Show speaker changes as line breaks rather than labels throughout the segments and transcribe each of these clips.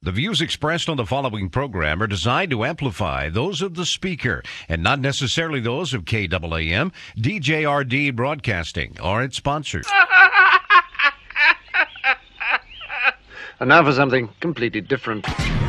The views expressed on the following program are designed to amplify those of the speaker and not necessarily those of KAAM, DJRD Broadcasting, or its sponsors.
And now for something completely different.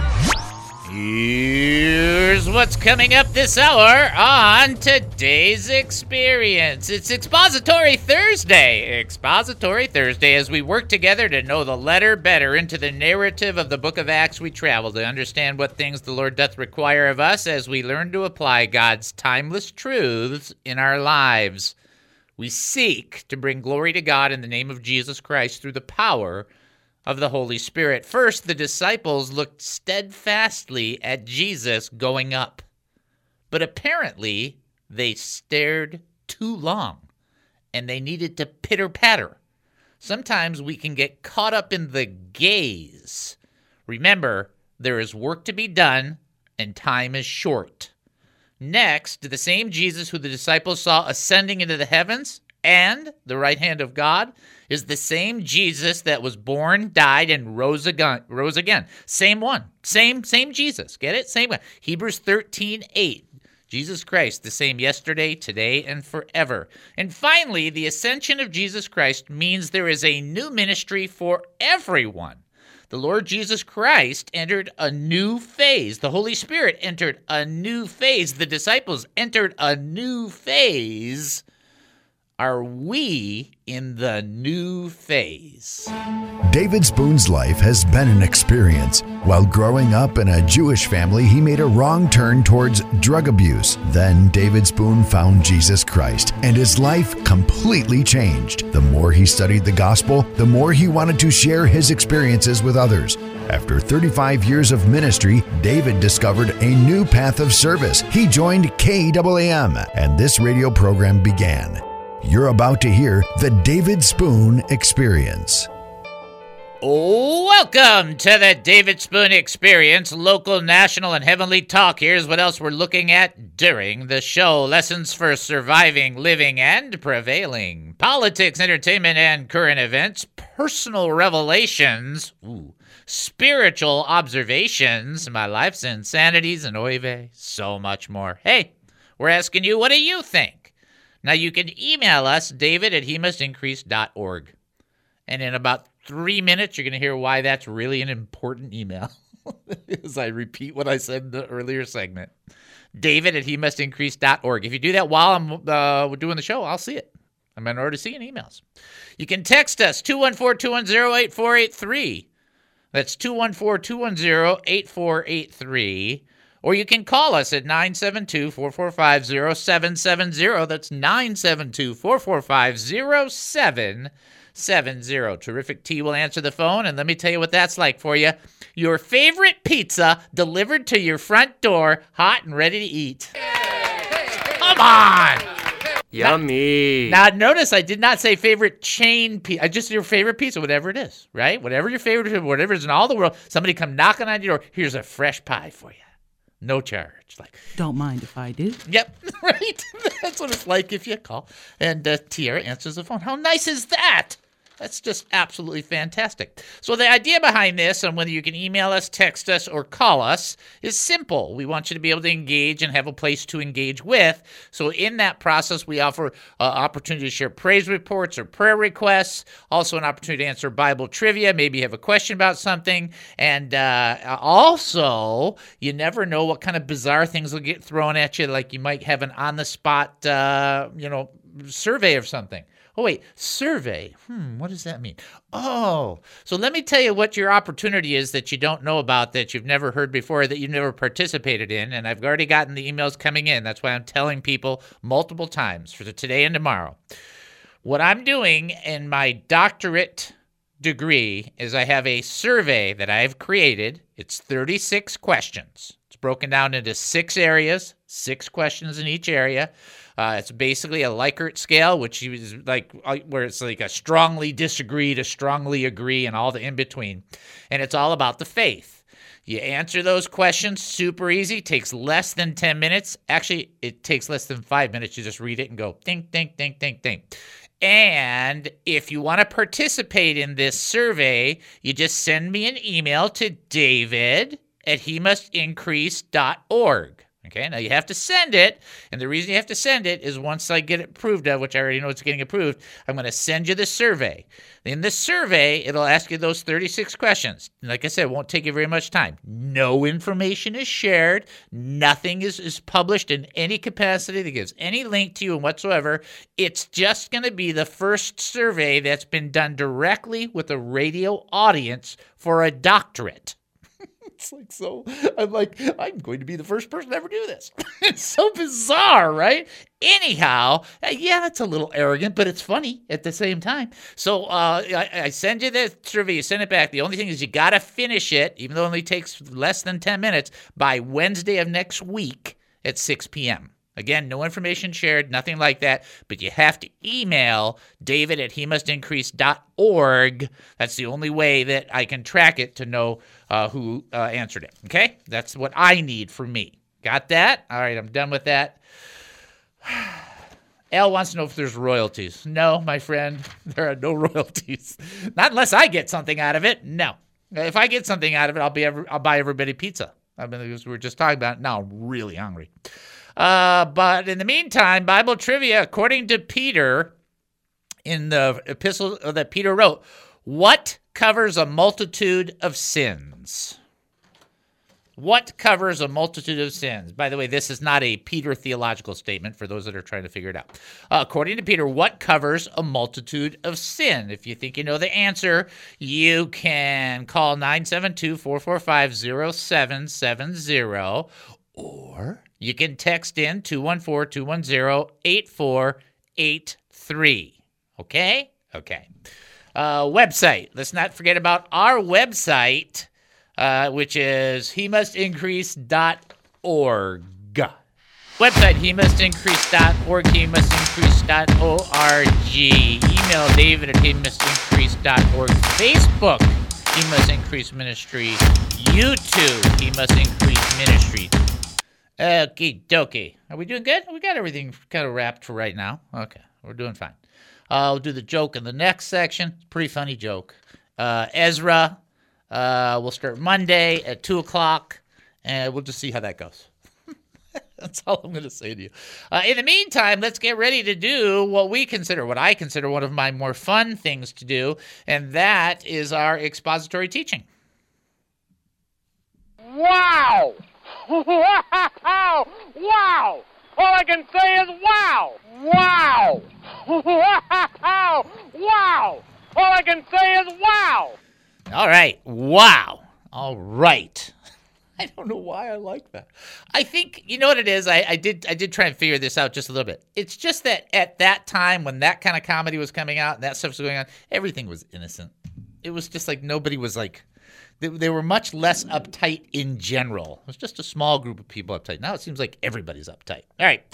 Here's what's coming up this hour on today's experience. It's Expository Thursday. Expository Thursday, as we work together to know the letter better into the narrative of the book of Acts, we travel to understand what things the Lord doth require of us as we learn to apply God's timeless truths in our lives. We seek to bring glory to God in the name of Jesus Christ through the power of the Holy Spirit. First, the disciples looked steadfastly at Jesus going up, but apparently they stared too long, and they needed to pitter-patter. Sometimes we can get caught up in the gaze. Remember, there is work to be done, and time is short. Next, the same Jesus who the disciples saw ascending into the heavens and the right hand of God is the same Jesus that was born, died, and rose again. Same one. Same Jesus. Get it? Same one. Hebrews 13:8. Jesus Christ, the same yesterday, today, and forever. And finally, the ascension of Jesus Christ means there is a new ministry for everyone. The Lord Jesus Christ entered a new phase. The Holy Spirit entered a new phase. The disciples entered a new phase. Are we in the new phase?
David Spoon's life has been an experience. While growing up in a Jewish family, he made a wrong turn towards drug abuse. Then David Spoon found Jesus Christ, and his life completely changed. The more he studied the gospel, the more he wanted to share his experiences with others. After 35 years of ministry, David discovered a new path of service. He joined KAAM, and this radio program began. You're about to hear the David Spoon Experience.
Welcome to the David Spoon Experience, local, national, and heavenly talk. Here's what else we're looking at during the show. Lessons for surviving, living, and prevailing. Politics, entertainment, and current events. Personal revelations. Spiritual observations. My life's insanities and oy vey. So much more. Hey, we're asking you, what do you think? Now, you can email us, david@hemustincrease.org. And in about 3 minutes, you're going to hear why that's really an important email. As I repeat what I said in the earlier segment. david@hemustincrease.org. If you do that while I'm doing the show, I'll see it. I'm already seeing emails. You can text us, 214-210-8483. That's 214-210-8483. Or you can call us at 972-445-0770. That's 972-445-0770. Terrific T will answer the phone, and let me tell you what that's like for you. Your favorite pizza delivered to your front door, hot and ready to eat. Come on!
Yummy.
Now, notice I did not say favorite chain pizza. Just your favorite pizza, whatever it is, right? Whatever your favorite, whatever is in all the world. Somebody come knocking on your door. Here's a fresh pie for you. No charge. Like,
don't mind if I do.
Yep, right? That's what it's like if you call. And Tiara answers the phone. How nice is that? That's just absolutely fantastic. So the idea behind this, and whether you can email us, text us, or call us, is simple. We want you to be able to engage and have a place to engage with. So in that process, we offer opportunity to share praise reports or prayer requests, also an opportunity to answer Bible trivia. Maybe you have a question about something. And also, you never know what kind of bizarre things will get thrown at you, like you might have an on-the-spot, survey of something. Oh, wait, survey. What does that mean? Oh, so let me tell you what your opportunity is that you don't know about, that you've never heard before, that you've never participated in. And I've already gotten the emails coming in. That's why I'm telling people multiple times for today and tomorrow. What I'm doing in my doctorate degree is I have a survey that I've created. It's 36 questions. It's broken down into 6 areas, 6 questions in each area. It's basically a Likert scale, which is like where it's like a strongly disagree to strongly agree and all the in between. And it's all about the faith. You answer those questions, super easy, takes less than 10 minutes. Actually, it takes less than 5 minutes. You just read it and go, ding, ding, ding, ding, ding. And if you want to participate in this survey, you just send me an email to david@hemustincrease.org. Okay, now you have to send it, and the reason you have to send it is once I get it approved of, which I already know it's getting approved, I'm going to send you the survey. In this survey, it'll ask you those 36 questions. Like I said, it won't take you very much time. No information is shared. Nothing is published in any capacity that gives any link to you whatsoever. It's just going to be the first survey that's been done directly with a radio audience for a doctorate. It's like, so I'm going to be the first person to ever do this. It's so bizarre, right? Anyhow, yeah, it's a little arrogant, but it's funny at the same time. So I send you the survey, you send it back. The only thing is you got to finish it, even though it only takes less than 10 minutes, by Wednesday of next week at 6 p.m. Again, no information shared, nothing like that, but you have to email david@hemustincrease.org. That's the only way that I can track it to know who answered it, okay? That's what I need for me. Got that? All right, I'm done with that. Al wants to know if there's royalties. No, my friend, there are no royalties. Not unless I get something out of it, no. If I get something out of it, I'll buy everybody pizza. I mean, we were just talking about it. Now I'm really hungry. But in the meantime, Bible trivia, according to Peter, in the epistle that Peter wrote, what covers a multitude of sins? What covers a multitude of sins? By the way, this is not a Peter theological statement for those that are trying to figure it out. According to Peter, what covers a multitude of sin? If you think you know the answer, you can call 972-445-0770, or you can text in 214-210-8483. Okay? Okay. Website. Let's not forget about our website, which is hemustincrease.org. Website, hemustincrease.org, hemustincrease.org. Email david@hemustincrease.org. Facebook, He Must Increase Ministry. YouTube, He Must Increase Ministry. Okie dokie. Are we doing good? We got everything kind of wrapped for right now. Okay, we're doing fine. I'll do the joke in the next section. Pretty funny joke. Ezra, we'll start Monday at 2 o'clock, and we'll just see how that goes. That's all I'm going to say to you. In the meantime, let's get ready to do what I consider one of my more fun things to do, and that is our expository teaching.
Wow! Wow! Wow! All I can say is wow! Wow! Wow! Wow! All I can say is wow!
All right. Wow. All right. I don't know why I like that. I think, you know what it is? I did try and figure this out just a little bit. It's just that at that time when that kind of comedy was coming out and that stuff was going on, everything was innocent. It was just like nobody was like, they were much less uptight in general. It was just a small group of people uptight. Now it seems like everybody's uptight. All right.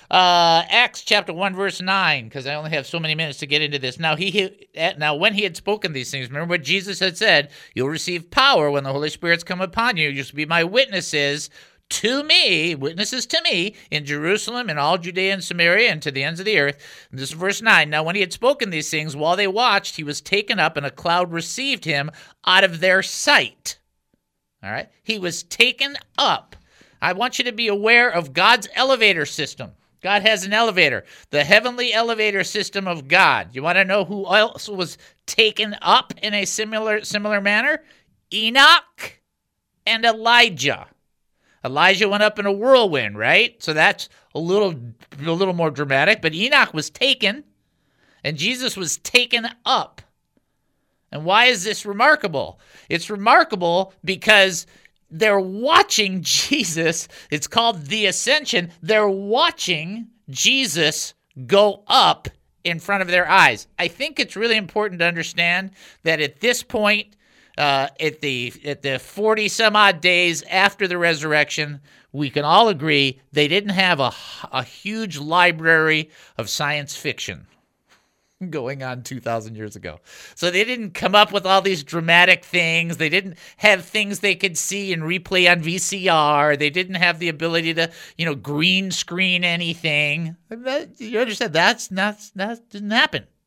Acts chapter 1, verse 9, because I only have so many minutes to get into this. Now, when he had spoken these things, remember what Jesus had said, you'll receive power when the Holy Spirit's come upon you. You shall be my witnesses to me, witnesses to me, in Jerusalem and all Judea and Samaria and to the ends of the earth. And this is verse 9. Now, when he had spoken these things, while they watched, he was taken up, and a cloud received him out of their sight. All right? He was taken up. I want you to be aware of God's elevator system. God has an elevator, the heavenly elevator system of God. You want to know who else was taken up in a similar manner? Enoch and Elijah. Elijah went up in a whirlwind, right? So that's a little more dramatic. But Enoch was taken, and Jesus was taken up. And why is this remarkable? It's remarkable because they're watching Jesus. It's called the Ascension. They're watching Jesus go up in front of their eyes. I think it's really important to understand that at this point, at the 40 some odd days after the resurrection, we can all agree they didn't have a huge library of science fiction going on 2,000 years ago. So they didn't come up with all these dramatic things. They didn't have things they could see and replay on VCR. They didn't have the ability to, green screen anything. You understand? That didn't happen.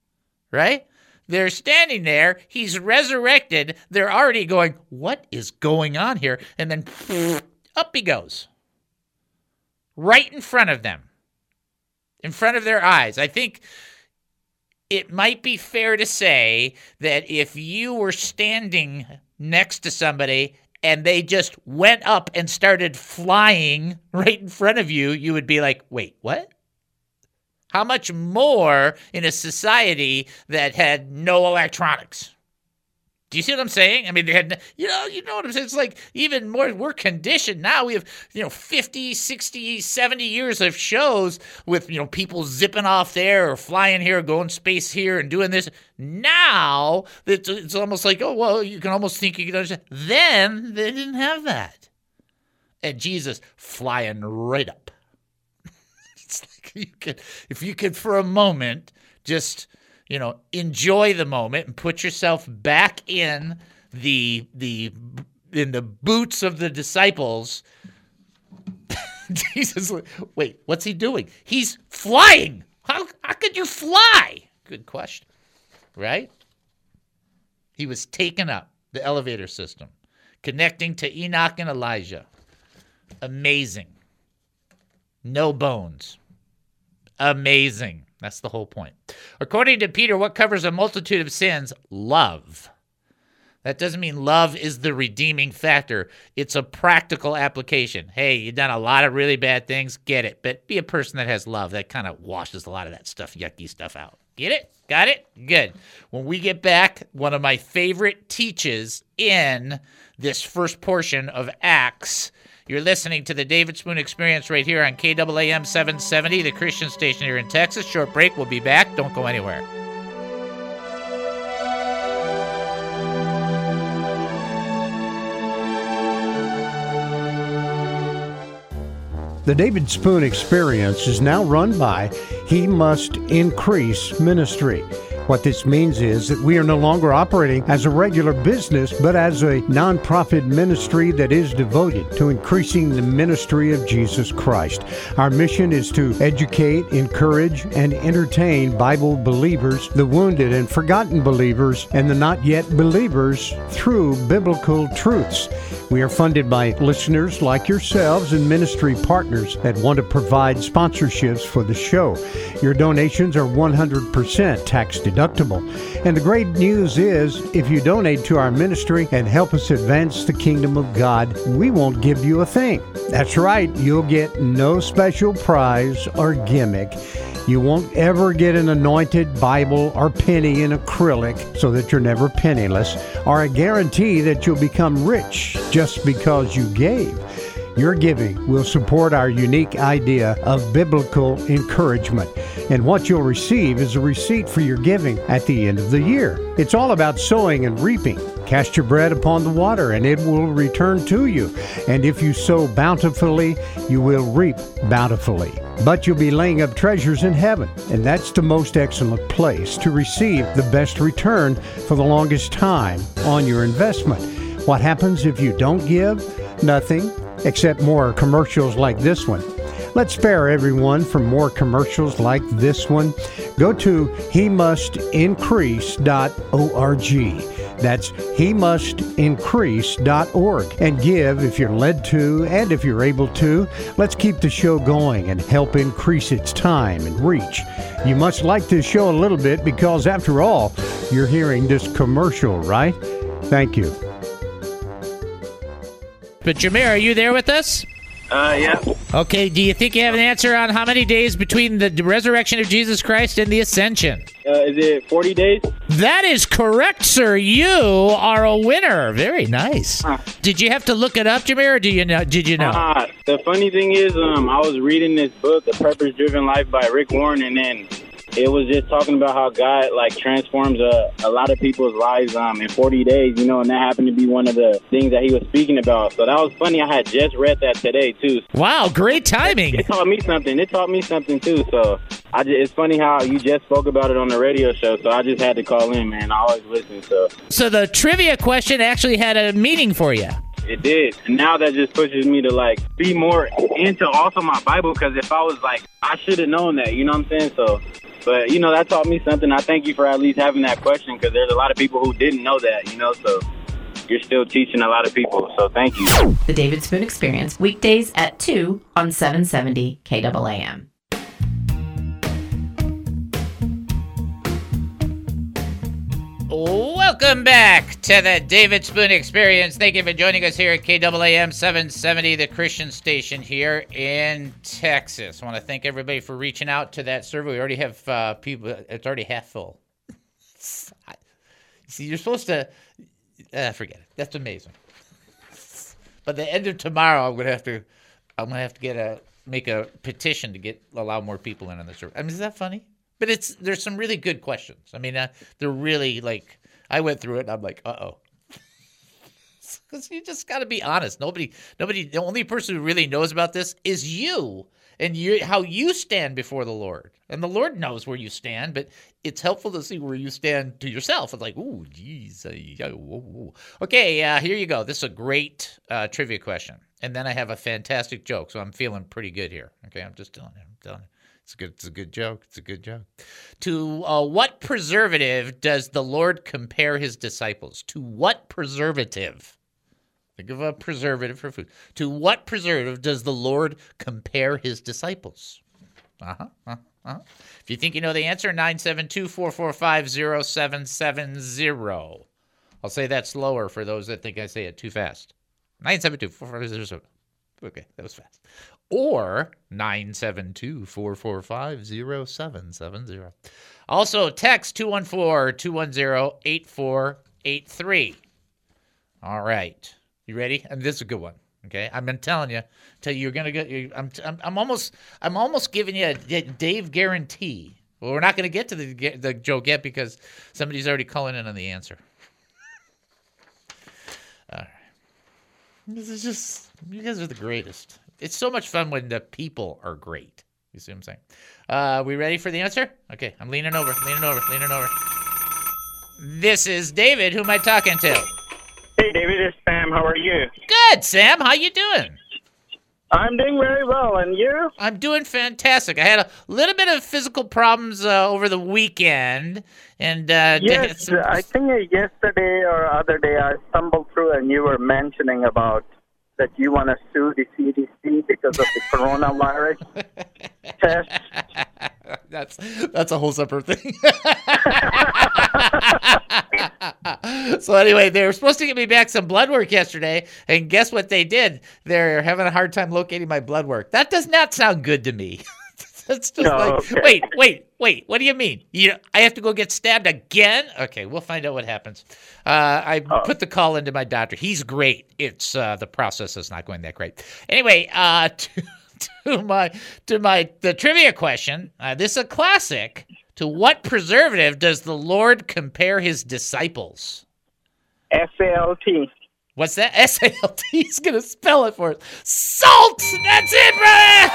right? They're standing there. He's resurrected. They're already going, what is going on here? And then up he goes. Right in front of them. In front of their eyes. I think it might be fair to say that if you were standing next to somebody and they just went up and started flying right in front of you, you would be like, wait, what? How much more in a society that had no electronics? Do you see what I'm saying? I mean, they had, you know what I'm saying? It's like even more, we're conditioned now. We have, 50, 60, 70 years of shows with, people zipping off there or flying here, going space here and doing this. Now, it's almost like, oh, well, you can almost think you can understand. Then they didn't have that. And Jesus flying right up. It's like if you could for a moment just, enjoy the moment and put yourself back in the boots of the disciples. Jesus, wait, what's he doing? He's flying. How could you fly? Good question, right? He was taken up, the elevator system, connecting to Enoch and Elijah. Amazing. No bones. Amazing. That's the whole point. According to Peter, what covers a multitude of sins? Love. That doesn't mean love is the redeeming factor. It's a practical application. Hey, you've done a lot of really bad things. Get it. But be a person that has love. That kind of washes a lot of that stuff, yucky stuff out. Get it? Got it? Good. When we get back, one of my favorite teaches in this first portion of Acts. You're listening to the David Spoon Experience right here on KAAM 770, the Christian station here in Texas. Short break. We'll be back. Don't go anywhere.
The David Spoon Experience is now run by He Must Increase Ministry. What this means is that we are no longer operating as a regular business, but as a nonprofit ministry that is devoted to increasing the ministry of Jesus Christ. Our mission is to educate, encourage, and entertain Bible believers, the wounded and forgotten believers, and the not yet believers through biblical truths. We are funded by listeners like yourselves and ministry partners that want to provide sponsorships for the show. Your donations are 100% tax deductible. And the great news is, if you donate to our ministry and help us advance the kingdom of God, we won't give you a thing. That's right, you'll get no special prize or gimmick. You won't ever get an anointed Bible or penny in acrylic so that you're never penniless, or a guarantee that you'll become rich just because you gave. Your giving will support our unique idea of biblical encouragement. And what you'll receive is a receipt for your giving at the end of the year. It's all about sowing and reaping. Cast your bread upon the water, and it will return to you. And if you sow bountifully, you will reap bountifully. But you'll be laying up treasures in heaven, and that's the most excellent place to receive the best return for the longest time on your investment. What happens if you don't give? Nothing, except more commercials like this one. Let's spare everyone from more commercials like this one. Go to HeMustIncrease.org. That's HeMustIncrease.org, and give if you're led to and if you're able to. Let's keep the show going and help increase its time and reach. You must like this show a little bit because, after all, you're hearing this commercial, right? Thank you.
But Jameer, are you there with us?
Yeah.
Okay, do you think you have an answer on how many days between the resurrection of Jesus Christ and the ascension?
Is it 40 days?
That is correct, sir. You are a winner. Very nice. Did you have to look it up, Jameer, or did you know?
The funny thing is, I was reading this book, The Purpose-Driven Life by Rick Warren, and then it was just talking about how God transforms a lot of people's lives in 40 days, and that happened to be one of the things that he was speaking about. So that was funny. I had just read that today too.
Wow, great timing.
It taught me something too. So it's funny how you just spoke about it on the radio show. So I just had to call in, man. I always listen. So
the trivia question actually had a meaning for you.
It did. And now that just pushes me to be more into also my Bible, because if I was I should have known that, you know what I'm saying? So But, you know, that taught me something. I thank you for at least having that question, because there's a lot of people who didn't know that, you know, so you're still teaching a lot of people. So thank you.
The David Spoon Experience, weekdays at 2 on 770 KAAM.
Welcome back to the David Spoon Experience. Thank you for joining us here at KAAM 770, the Christian station here in Texas. I want to thank everybody for reaching out to that survey. We already have people. It's already half full. See, you're supposed to forget it. That's amazing. But the end of tomorrow, I'm gonna have to make a petition to allow more people in on the survey. I mean, is that funny? But there's some really good questions. I mean, they're really like, I went through it and I'm like, uh-oh. Because you just got to be honest. Nobody, the only person who really knows about this is you and how you stand before the Lord. And the Lord knows where you stand, but it's helpful to see where you stand to yourself. It's like, ooh, geez. Okay, here you go. This is a great trivia question. And then I have a fantastic joke, so I'm feeling pretty good here. Okay, I'm just telling you. It's a good joke. It's a good joke. To what preservative does the Lord compare his disciples? To what preservative? Think of a preservative for food. To what preservative does the Lord compare his disciples? If you think you know the answer, 972-445-0770. I'll say that slower for those that think I say it too fast. 972-445-0770. Okay, that was fast. Or 972-445-0770. Also, text 214-210-8483. All right. You ready? And this is a good one. Okay, I've been telling you, you're gonna get. I'm almost giving you a Dave guarantee. Well, we're not gonna get to the joke yet because somebody's already calling in on the answer. All right. This is just, you guys are the greatest. It's so much fun when the people are great. You see what I'm saying? We ready for the answer? Okay, I'm leaning over. This is David. Who am I talking to?
Hey, David, it's Sam. How are you?
Good, Sam. How you doing?
I'm doing very well, and you?
I'm doing fantastic. I had a little bit of physical problems over the weekend, and
yes, I think yesterday or other day I stumbled through, and you were mentioning about that you want to sue the CDC because of the coronavirus test.
That's a whole separate thing. So anyway, they were supposed to get me back some blood work yesterday, and guess what they did? They're having a hard time locating my blood work. That does not sound good to me. It's just okay. Wait. What do you mean? I have to go get stabbed again? Okay, we'll find out what happens. I put the call into my doctor. He's great. It's the process is not going that great. Anyway, the trivia question. This is a classic. To what preservative does the Lord compare his disciples?
SALT.
What's that? SALT. He's going to spell it for us. Salt! That's it, brother!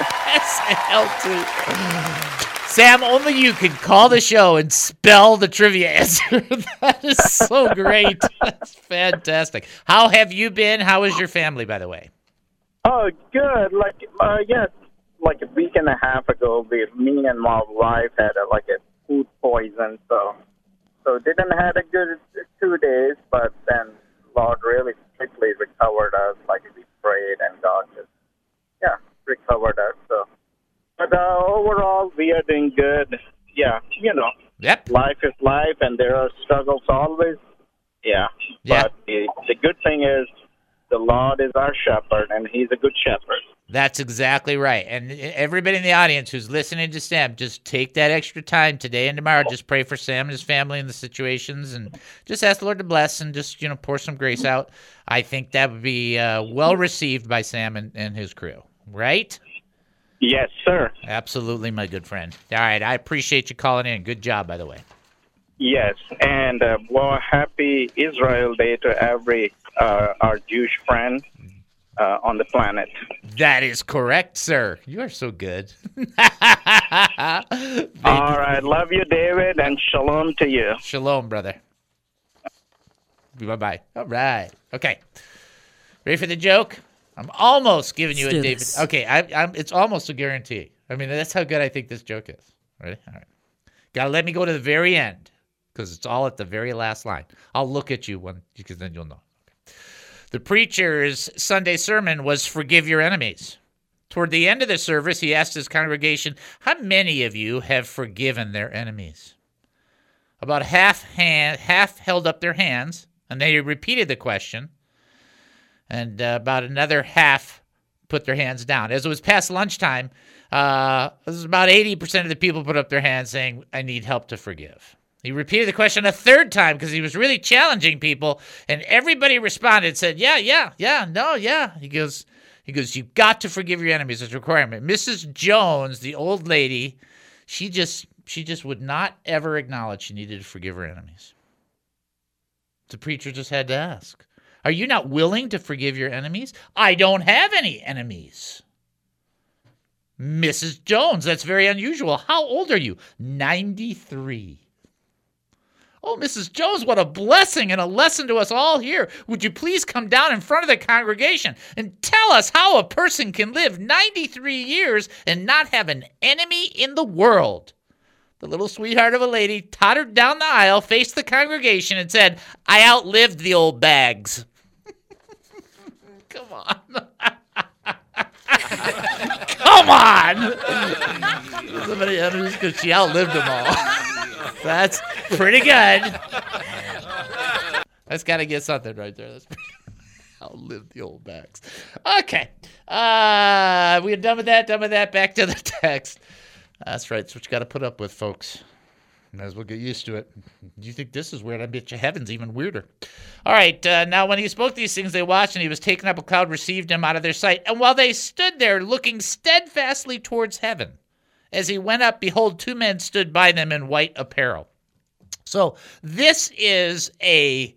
SALT. Sam, only you can call the show and spell the trivia answer. That is so great. That's fantastic. How have you been? How is your family, by the way?
Oh, good. Like a week and a half ago, me and my wife had a food poison, so didn't had a good 2 days, but then Lord really quickly recovered us. Like we prayed, and God just recovered us. So, but overall, we are doing good. Yeah,
Yep.
Life is life, and there are struggles always. Yeah. But the good thing is, the Lord is our shepherd, and He's a good shepherd.
That's exactly right. And everybody in the audience who's listening to Sam, just take that extra time today and tomorrow. Just pray for Sam and his family and the situations, and just ask the Lord to bless and just, pour some grace out. I think that would be well received by Sam and his crew, right?
Yes, sir.
Absolutely, my good friend. All right, I appreciate you calling in. Good job, by the way.
Yes, and happy Israel Day to every our Jewish friend on the planet.
That is correct, sir. You are so good.
All right. Love you, David, and shalom to you.
Shalom, brother. Bye-bye. All right. Okay. Ready for the joke? I'm almost giving you Okay, it's almost a guarantee. I mean, that's how good I think this joke is. Ready? All right. Got to let me go to the very end because it's all at the very last line. I'll look at you because then you'll know. Okay. The preacher's Sunday sermon was forgive your enemies. Toward the end of the service, he asked his congregation, how many of you have forgiven their enemies? About half held up their hands, and they repeated the question, and about another half put their hands down. As it was past lunchtime, this was about 80% of the people put up their hands saying, I need help to forgive. He repeated the question a third time because he was really challenging people, and everybody responded, said, yeah. He goes, you've got to forgive your enemies. It's a requirement. Mrs. Jones, the old lady, she just would not ever acknowledge she needed to forgive her enemies. The preacher just had to ask, are you not willing to forgive your enemies? I don't have any enemies. Mrs. Jones, that's very unusual. How old are you? 93. Oh, Mrs. Jones, what a blessing and a lesson to us all here. Would you please come down in front of the congregation and tell us how a person can live 93 years and not have an enemy in the world? The little sweetheart of a lady tottered down the aisle, faced the congregation, and said, I outlived the old bags. Come on. Come on! Somebody else, because she outlived them all. That's pretty good. That's got to get something right there. That's outlived the old bags. Okay. We're done with that. Back to the text. That's right. That's what you got to put up with, folks. Might as well get used to it. You think this is weird? I bet you heaven's even weirder. All right. Now, when he spoke these things, they watched, and he was taken up. A cloud received him out of their sight. And while they stood there looking steadfastly towards heaven, as he went up, behold, two men stood by them in white apparel. So this is a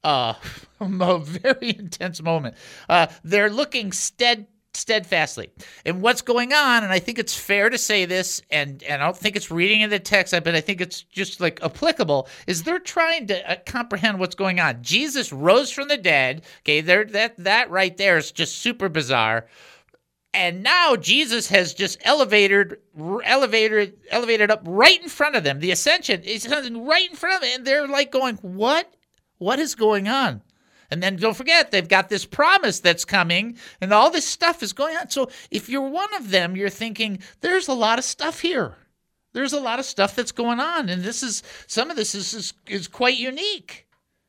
very intense moment. They're looking steadfastly. And what's going on, and I think it's fair to say this, and I don't think it's reading in the text, but I think it's just like applicable, is they're trying to comprehend what's going on. Jesus rose from the dead. Okay, that right there is just super bizarre. And now Jesus has just elevated up right in front of them. The ascension is right in front of them, and they're like going, what? What is going on? And then don't forget, they've got this promise that's coming, and all this stuff is going on. So if you're one of them, you're thinking, there's a lot of stuff here. There's a lot of stuff that's going on, and some of this is quite unique.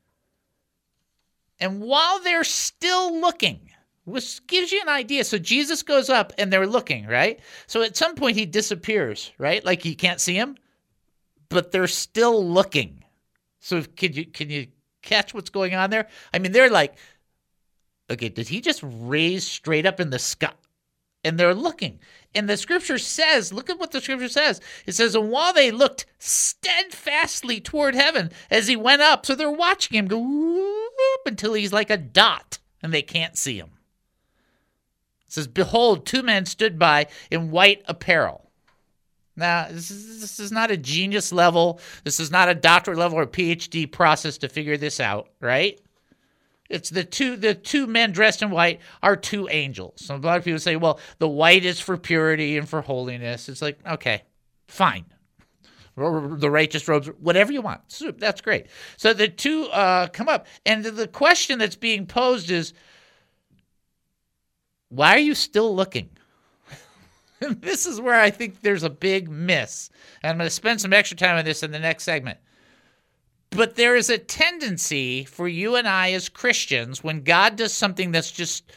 And while they're still looking, which gives you an idea. So Jesus goes up, and they're looking, right? So at some point, he disappears, right? Like you can't see him, but they're still looking. So can you catch what's going on there? I mean, they're like, okay, did he just raise straight up in the sky? And they're looking. And the scripture says, look at what the scripture says. It says, and while they looked steadfastly toward heaven as he went up, so they're watching him go whoop, until he's like a dot, and they can't see him. It says, behold, two men stood by in white apparel. Now, this is not a genius level. This is not a doctorate level or PhD process to figure this out, right? It's the two men dressed in white are two angels. So a lot of people say, well, the white is for purity and for holiness. It's like, okay, fine. The righteous robes, whatever you want. That's great. So the two come up. And the question that's being posed is, why are you still looking? This is where I think there's a big miss. And I'm going to spend some extra time on this in the next segment. But there is a tendency for you and I as Christians, when God does something that's just,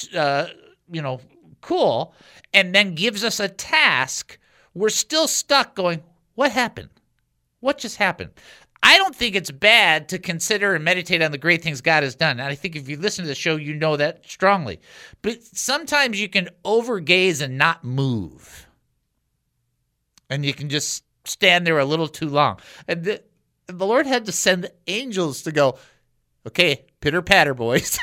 cool, and then gives us a task, we're still stuck going, what happened? What just happened? I don't think it's bad to consider and meditate on the great things God has done. And I think if you listen to the show, you know that strongly. But sometimes you can overgaze and not move. And you can just stand there a little too long. And the Lord had to send angels to go, okay, pitter-patter, boys.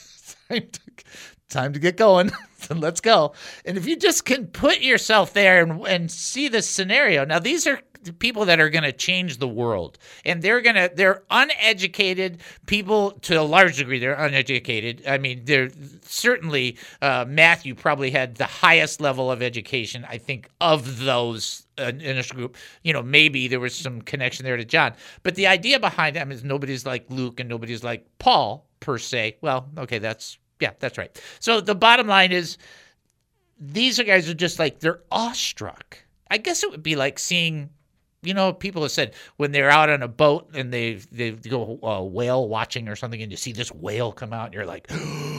Time to get going. So let's go. And if you just can put yourself there and see this scenario. Now, these are people that are going to change the world. And they're uneducated people to a large degree. They're uneducated. I mean, they're certainly, Matthew probably had the highest level of education, I think, of those in this group. Maybe there was some connection there to John. But the idea behind them is nobody's like Luke and nobody's like Paul, per se. Well, okay, that's right. So the bottom line is these guys are just like, they're awestruck. I guess it would be like seeing, people have said when they're out on a boat and they go whale watching or something and you see this whale come out and you're like,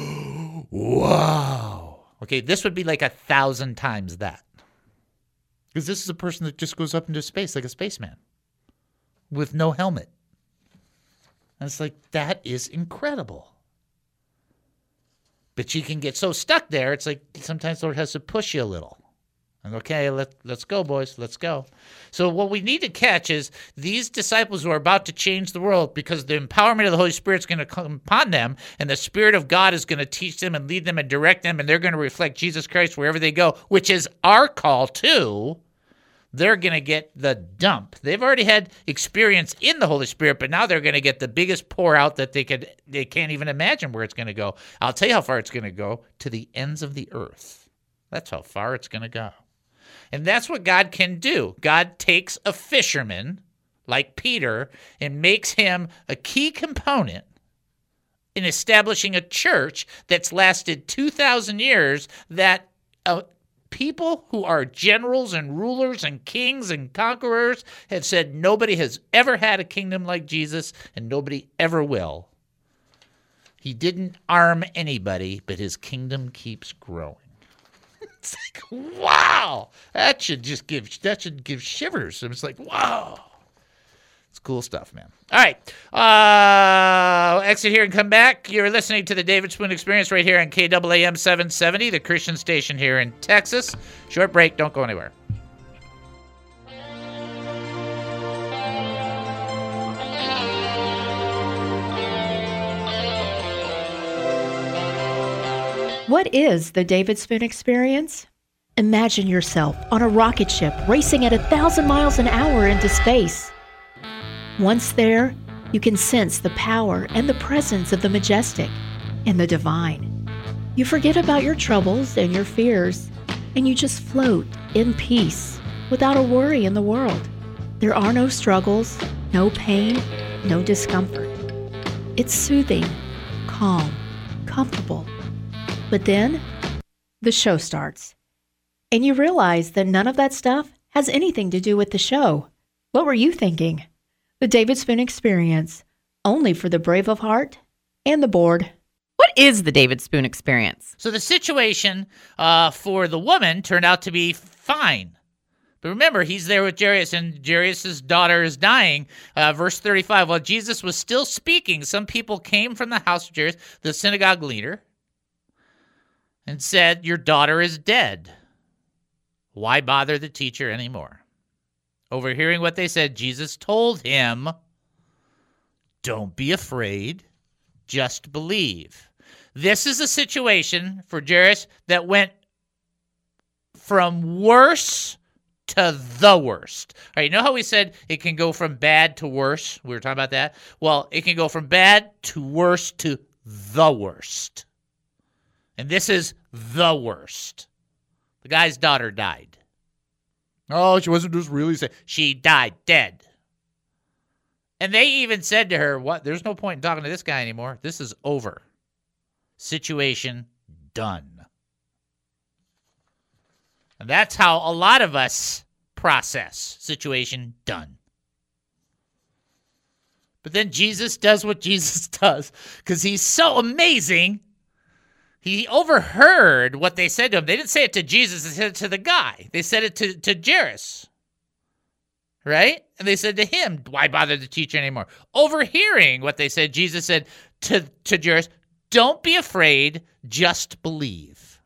wow. Okay, this would be like 1,000 times that. Because this is a person that just goes up into space like a spaceman with no helmet. And it's like, that is incredible. But you can get so stuck there, it's like sometimes the Lord has to push you a little. And okay, let's go, boys. Let's go. So what we need to catch is these disciples who are about to change the world because the empowerment of the Holy Spirit is going to come upon them, and the Spirit of God is going to teach them and lead them and direct them, and they're going to reflect Jesus Christ wherever they go, which is our call too. They're going to get the dump. They've already had experience in the Holy Spirit, but now they're going to get the biggest pour out that they can't even imagine where it's going to go. I'll tell you how far it's going to go, to the ends of the earth. That's how far it's going to go. And that's what God can do. God takes a fisherman like Peter and makes him a key component in establishing a church that's lasted 2,000 years, that people who are generals and rulers and kings and conquerors have said nobody has ever had a kingdom like Jesus and nobody ever will. He didn't arm anybody, but his kingdom keeps growing. It's like, wow, that should give shivers. It's like, wow. It's cool stuff, man. All right. Exit here and come back. You're listening to the David Spoon Experience right here on KAAM 770, the Christian station here in Texas. Short break. Don't go anywhere.
What is the David Spoon Experience? Imagine yourself on a rocket ship racing at 1,000 miles an hour into space. Once there, you can sense the power and the presence of the majestic and the divine. You forget about your troubles and your fears, and you just float in peace without a worry in the world. There are no struggles, no pain, no discomfort. It's soothing, calm, comfortable. But then, the show starts. And you realize that none of that stuff has anything to do with the show. What were you thinking? The David Spoon Experience, only for the brave of heart and the bored.
What is the David Spoon Experience?
So the situation for the woman turned out to be fine. But remember, he's there with Jairus, and Jairus' daughter is dying. Verse 35, while Jesus was still speaking, some people came from the house of Jairus, the synagogue leader, and said, your daughter is dead. Why bother the teacher anymore? Overhearing what they said, Jesus told him, don't be afraid, just believe. This is a situation for Jairus that went from worse to the worst. All right, you know how we said it can go from bad to worse? We were talking about that. Well, it can go from bad to worse to the worst. And this is the worst. The guy's daughter died. Oh, she wasn't just really sick. She died, dead. And they even said to her, "What? There's no point in talking to this guy anymore. This is over. Situation done." And that's how a lot of us process situation done. But then Jesus does what Jesus does because he's so amazing. He overheard what they said to him. They didn't say it to Jesus. They said it to the guy. They said it to Jairus. Right? And they said to him, why bother the teacher anymore? Overhearing what they said, Jesus said to Jairus, don't be afraid, just believe.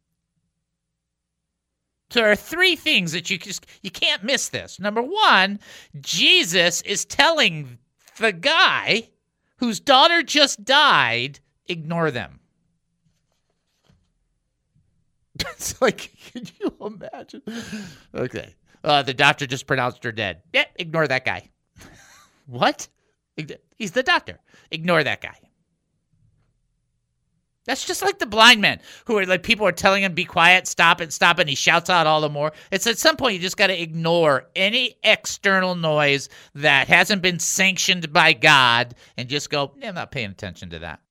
So there are three things that you can't miss this. Number one, Jesus is telling the guy whose daughter just died, ignore them. It's like, can you imagine? Okay. The doctor just pronounced her dead. Yeah, ignore that guy. What? He's the doctor. Ignore that guy. That's just like the blind man who are like, people are telling him, be quiet, stop it, and he shouts out all the more. It's at some point you just got to ignore any external noise that hasn't been sanctioned by God and just go, I'm not paying attention to that.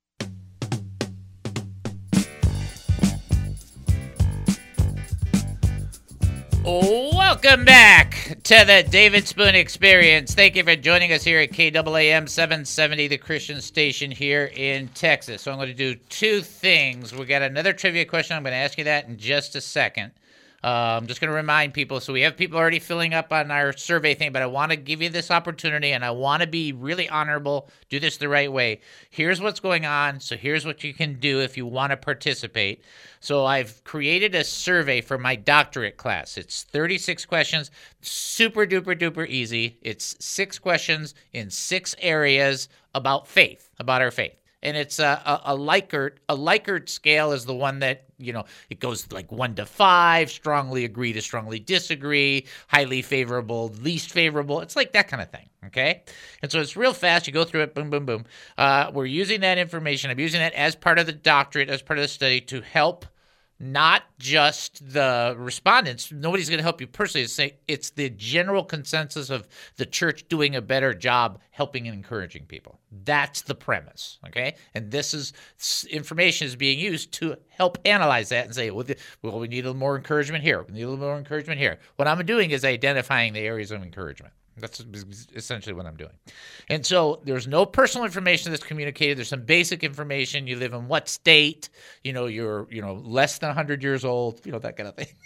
Welcome back to the David Spoon Experience. Thank you for joining us here at KAAM 770, the Christian station here in Texas. So I'm going to do two things. We got another trivia question. I'm going to ask you that in just a second. I'm just going to remind people. So we have people already filling up on our survey thing, but I want to give you this opportunity, and I want to be really honorable, do this the right way. Here's what's going on, so here's what you can do if you want to participate. So I've created a survey for my doctorate class. It's 36 questions, super duper duper easy. It's 6 questions in 6 areas about faith, about our faith. And it's a Likert. A Likert scale is the one that, it goes like 1 to 5, strongly agree to strongly disagree, highly favorable, least favorable. It's like that kind of thing, okay? And so it's real fast. You go through it, boom, boom, boom. We're using that information. I'm using that as part of the doctorate, as part of the study to help not just the respondents. Nobody's going to help you personally. It's the general consensus of the church doing a better job helping and encouraging people. That's the premise, okay? And this information is being used to help analyze that and say, well, we need a little more encouragement here. We need a little more encouragement here. What I'm doing is identifying the areas of encouragement. That's essentially what I'm doing. And so there's no personal information that's communicated. There's some basic information. You live in what state? You're less than 100 years old, that kind of thing.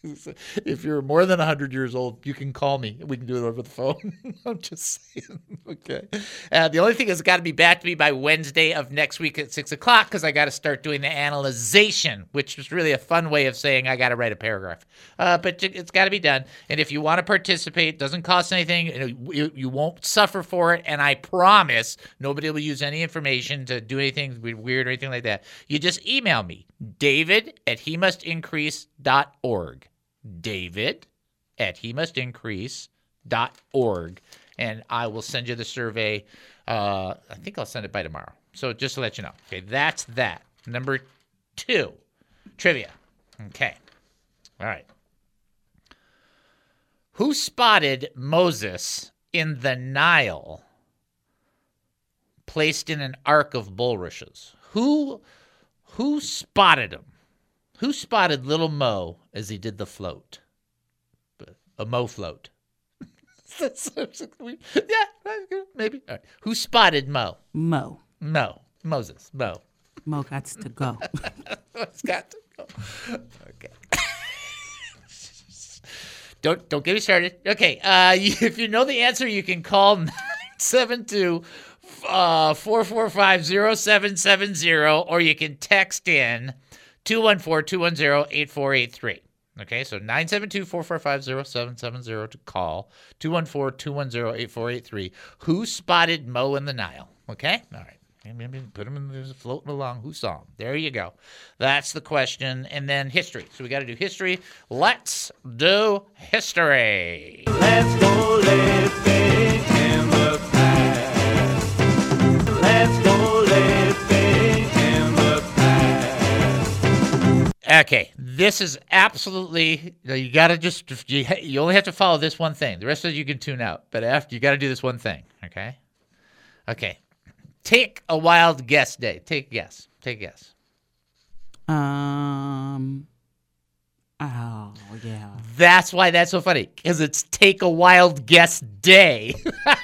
If you're more than 100 years old, you can call me. We can do it over the phone. I'm just saying. Okay. The only thing is got to be back to me by Wednesday of next week at 6 o'clock because I got to start doing the analyzation, which is really a fun way of saying I got to write a paragraph. But it's got to be done. And if you want to participate, it doesn't cost anything. You won't suffer for it. And I promise nobody will use any information to do anything weird or anything like that. You just email me, david@hemustincrease.org. david@hemustincrease.org, and I will send you the survey. I think I'll send it by tomorrow. So just to let you know. Okay, that's that. Number 2, trivia. Okay. All right. Who spotted Moses in the Nile placed in an ark of bulrushes? Who spotted him? Who spotted little Mo as he did the float? A Mo float. Yeah, maybe. All right. Who spotted Mo? Moses. Mo
got to go.
Mo's got to go. Okay. Don't get me started. Okay. If you know the answer, you can call 972-445-0770, or you can text in 214-210-8483. Okay, so 972-445-0770 to call, 214-210-8483. Who spotted Mo in the Nile? Okay, all right. Put him in there floating along. Who saw him? There you go. That's the question. And then history. So we got to do history. Let's do history.
Let's go living in the past. Let's go living in the past.
Okay, this is absolutely, you got to just, you only have to follow this one thing. The rest of it you can tune out. But after, you got to do this one thing, okay? Okay. Take a wild guess, Dave. Take a guess.
Oh, yeah.
That's why that's so funny, because it's Take a Wild Guess Day.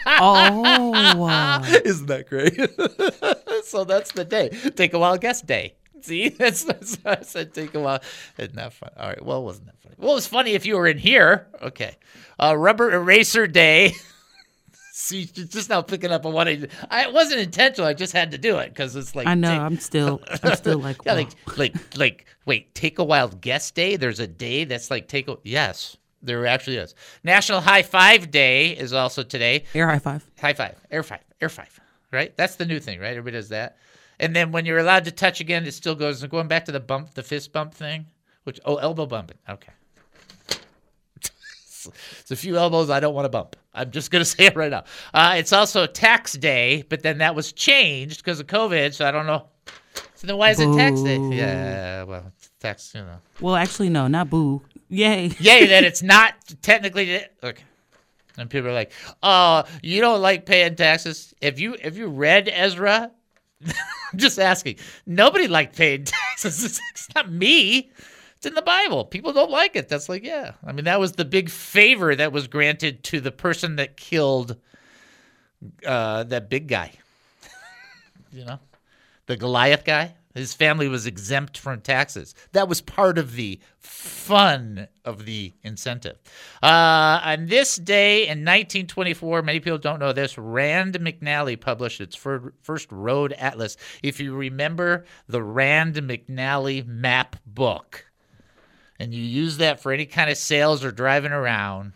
Oh.
Isn't that great? So that's the day. Take a Wild Guess Day. See? That's I said take a wild. Isn't that fun? All right. Well, wasn't that funny? Well, it was funny if you were in here. Okay. Rubber Eraser Day. See, just now picking up on what it wasn't intentional. I just had to do it because it's like
I know. I'm still like
yeah, like wait, Take a Wild Guess Day. There's a day that's like yes, there actually is. National High Five Day is also today.
Air high five.
High five. Air five. Right. That's the new thing, right? Everybody does that. And then when you're allowed to touch again, it still goes going back to the fist bump thing. Which? Oh, elbow bumping. Okay. It's a few elbows I don't want to bump. I'm just going to say it right now. It's also tax day, but then that was changed because of COVID, so I don't know. So then why is it tax day? Yeah, well, it's tax,
Well, actually, no, not boo. Yay.
Yay, that it's not technically. Okay. And people are like, oh, you don't like paying taxes? Have you read Ezra? I'm just asking. Nobody liked paying taxes. It's not me. It's in the Bible. People don't like it. That's like, yeah. I mean, that was the big favor that was granted to the person that killed that big guy. The Goliath guy. His family was exempt from taxes. That was part of the fun of the incentive. On this day in 1924, many people don't know this, Rand McNally published its first road atlas. If you remember the Rand McNally map book, and you use that for any kind of sales or driving around,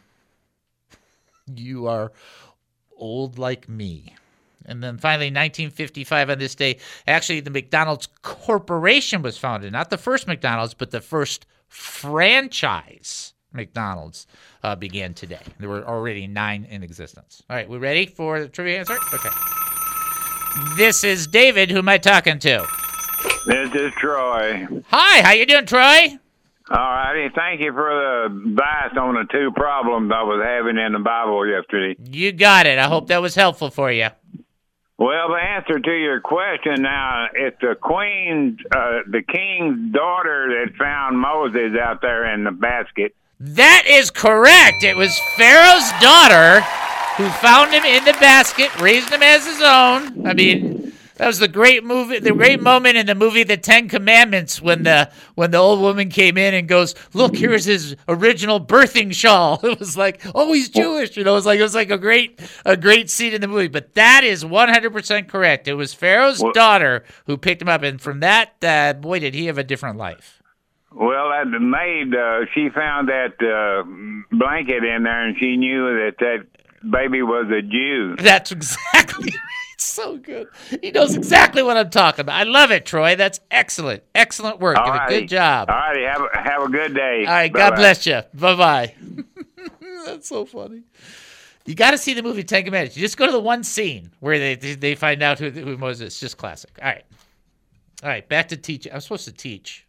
you are old like me. And then finally, 1955 on this day, actually the McDonald's Corporation was founded. Not the first McDonald's, but the first franchise McDonald's began today. There were already 9 in existence. All right, we ready for the trivia answer? Okay. This is David. Who am I talking to?
This is Troy.
Hi, how you doing, Troy?
All righty. Thank you for the advice on the 2 problems I was having in the Bible yesterday.
You got it. I hope that was helpful for you.
Well, the answer to your question now, it's the king's daughter that found Moses out there in the basket.
That is correct. It was Pharaoh's daughter who found him in the basket, raised him as his own. I mean, that was the great moment in the movie The 10 Commandments when the old woman came in and goes, "Look, here's his original birthing shawl." It was like, "Oh, he's Jewish," It was like a great scene in the movie. But that is 100% correct. It was Pharaoh's daughter who picked him up, and from that, boy, did he have a different life.
Well, that maid, she found that blanket in there, and she knew that baby was a Jew.
That's exactly right. So good. He knows exactly what I'm talking about. I love it, Troy. That's excellent. Excellent work. Good job.
All righty. Have a good day.
All right. Bye-bye. God bless you. Bye-bye. That's so funny. You got to see the movie 10 Commandments. You just go to the one scene where they find out who Moses is. It's just classic. All right. Back to teaching. I'm supposed to teach.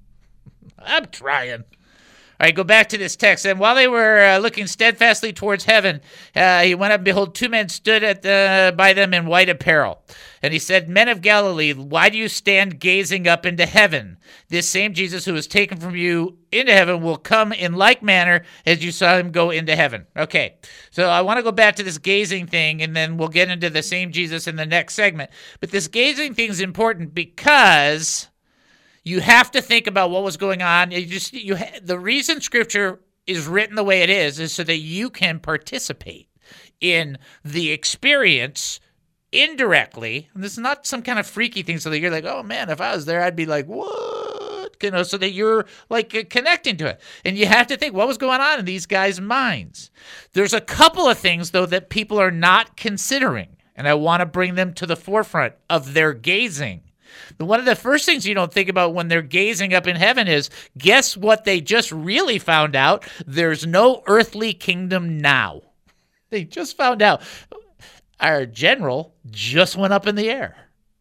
I'm trying. All right, go back to this text. And while they were looking steadfastly towards heaven, he went up, and behold, 2 men stood by them in white apparel. And he said, "Men of Galilee, why do you stand gazing up into heaven? This same Jesus who was taken from you into heaven will come in like manner as you saw him go into heaven." Okay, so I want to go back to this gazing thing, and then we'll get into the same Jesus in the next segment. But this gazing thing is important because you have to think about what was going on. The reason Scripture is written the way it is so that you can participate in the experience indirectly. And this is not some kind of freaky thing so that you're like, oh, man, if I was there, I'd be like, what? So that you're like connecting to it. And you have to think, what was going on in these guys' minds? There's a couple of things, though, that people are not considering, and I want to bring them to the forefront of their gazing. One of the first things you don't think about when they're gazing up in heaven is, guess what they just really found out? There's no earthly kingdom now. They just found out our general just went up in the air.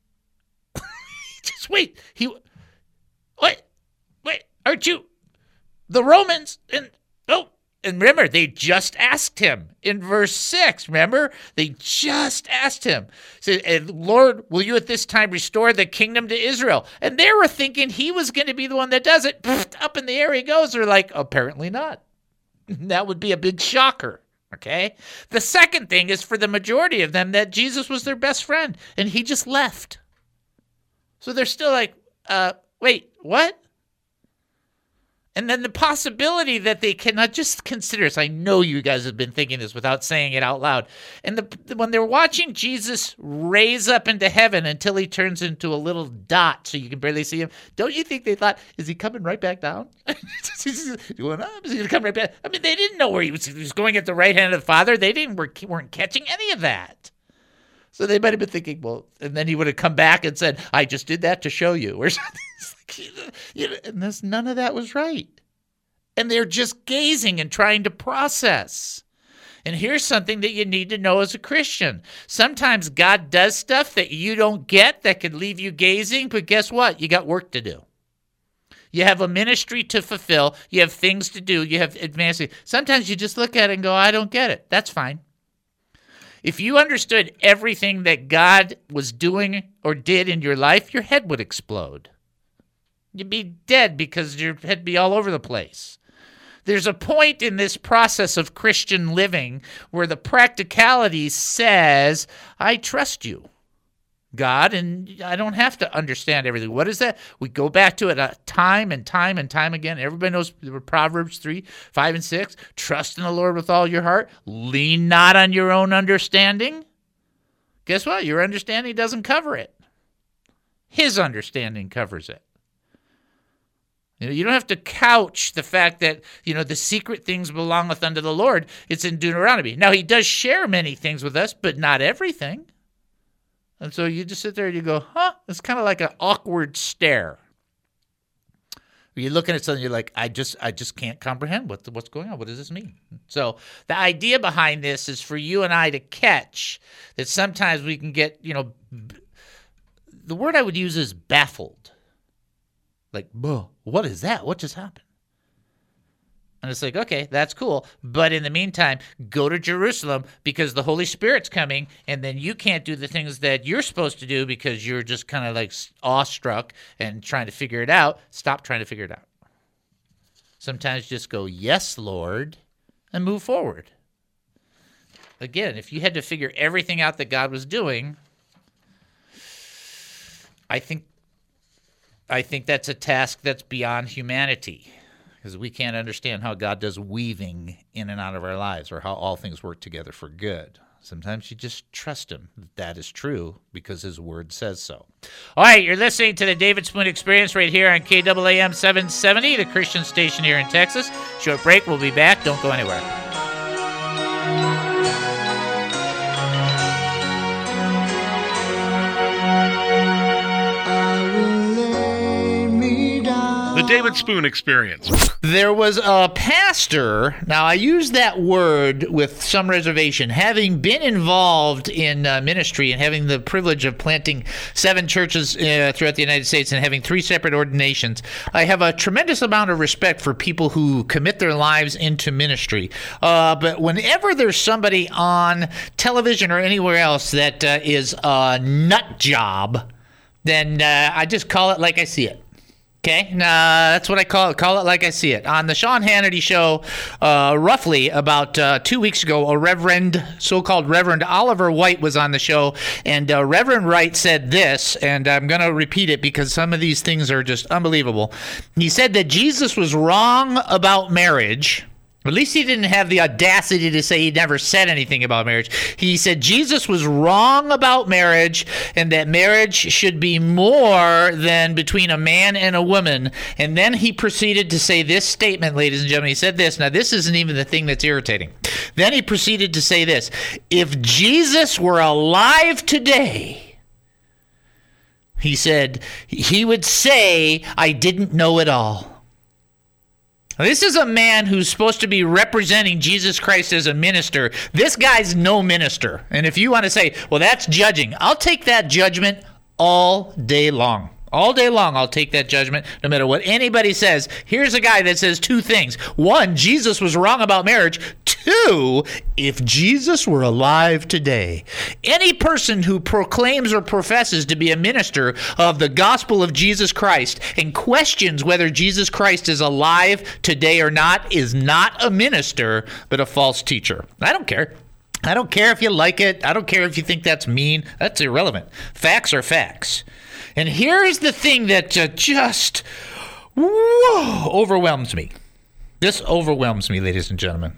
Just wait. Wait, aren't you the Romans? And remember, they just asked him in verse 6. Remember? They just asked him. Said, "Lord, will you at this time restore the kingdom to Israel?" And they were thinking he was going to be the one that does it. Up in the air he goes. They're like, apparently not. That would be a big shocker. Okay? The second thing is for the majority of them that Jesus was their best friend, and he just left. So they're still like, wait, what? And then the possibility that they cannot just consider this. I know you guys have been thinking this without saying it out loud. And when they're watching Jesus raise up into heaven until he turns into a little dot so you can barely see him, don't you think they thought, is he coming right back down? Is he going up? Is he going to come right back? I mean, they didn't know where he was going at the right hand of the Father. They weren't catching any of that. So they might have been thinking, well, and then he would have come back and said, I just did that to show you, or something. And none of that was right. And they're just gazing and trying to process. And here's something that you need to know as a Christian. Sometimes God does stuff that you don't get that could leave you gazing, but guess what? You got work to do. You have a ministry to fulfill. You have things to do. You have advancing. Sometimes you just look at it and go, I don't get it. That's fine. If you understood everything that God was doing or did in your life, your head would explode. You'd be dead because your head would be all over the place. There's a point in this process of Christian living where the practicality says, I trust you, God, and I don't have to understand everything. What is that? We go back to it time and time and time again. Everybody knows Proverbs 3, 5, and 6. Trust in the Lord with all your heart. Lean not on your own understanding. Guess what? Your understanding doesn't cover it. His understanding covers it. You don't have to couch the fact that, the secret things belongeth unto the Lord. It's in Deuteronomy. Now, he does share many things with us, but not everything. And so you just sit there and you go, it's kind of like an awkward stare. You're looking at something, you're like, I just can't comprehend what's going on. What does this mean? So the idea behind this is for you and I to catch that sometimes we can get, the word I would use is baffled. Like, what is that? What just happened? And it's like, okay, that's cool. But in the meantime, go to Jerusalem because the Holy Spirit's coming, and then you can't do the things that you're supposed to do because you're just kind of like awestruck and trying to figure it out. Stop trying to figure it out. Sometimes just go, yes, Lord, and move forward. Again, if you had to figure everything out that God was doing, I think that's a task that's beyond humanity because we can't understand how God does weaving in and out of our lives or how all things work together for good. Sometimes you just trust him that is true because his word says so. All right, you're listening to the David Spoon Experience right here on KAAM 770, the Christian station here in Texas. Short break, we'll be back. Don't go anywhere.
The David Spoon Experience.
There was a pastor, now I use that word with some reservation, having been involved in ministry and having the privilege of planting 7 churches throughout the United States and having 3 separate ordinations. I have a tremendous amount of respect for people who commit their lives into ministry. But whenever there's somebody on television or anywhere else that is a nut job, then I just call it like I see it. Okay, that's what I call it. Call it like I see it. On the Sean Hannity show, roughly about 2 weeks ago, a so-called Reverend Oliver White was on the show, and Reverend Wright said this, and I'm going to repeat it because some of these things are just unbelievable. He said that Jesus was wrong about marriage. At least he didn't have the audacity to say he never said anything about marriage. He said Jesus was wrong about marriage and that marriage should be more than between a man and a woman. And then he proceeded to say this statement, ladies and gentlemen. He said this. Now, this isn't even the thing that's irritating. Then he proceeded to say this. If Jesus were alive today, he said, he would say, I didn't know it all. This is a man who's supposed to be representing Jesus Christ as a minister. This guy's no minister. And if you want to say, well, that's judging, I'll take that judgment all day long. All day long, I'll take that judgment, no matter what anybody says. Here's a guy that says 2 things. 1, Jesus was wrong about marriage. 2, if Jesus were alive today. Any person who proclaims or professes to be a minister of the gospel of Jesus Christ and questions whether Jesus Christ is alive today or not is not a minister, but a false teacher. I don't care. I don't care if you like it. I don't care if you think that's mean. That's irrelevant. Facts are facts. And here's the thing that just overwhelms me. This overwhelms me, ladies and gentlemen.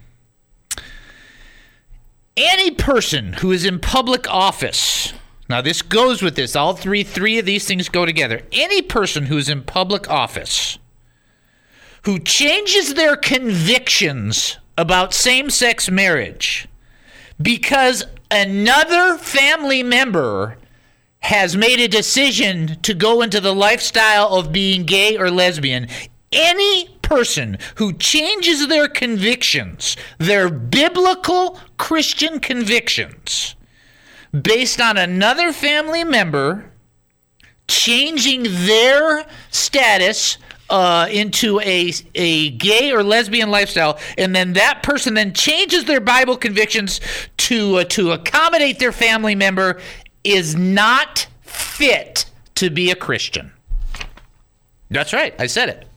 Any person who is in public office, now this goes with this, all three of these things go together. Any person who is in public office who changes their convictions about same-sex marriage because another family member has made a decision to go into the lifestyle of being gay or lesbian, any person who changes their convictions, their biblical Christian convictions, based on another family member changing their status into a gay or lesbian lifestyle, and then that person then changes their Bible convictions to accommodate their family member, is not fit to be a Christian. That's right. I said it.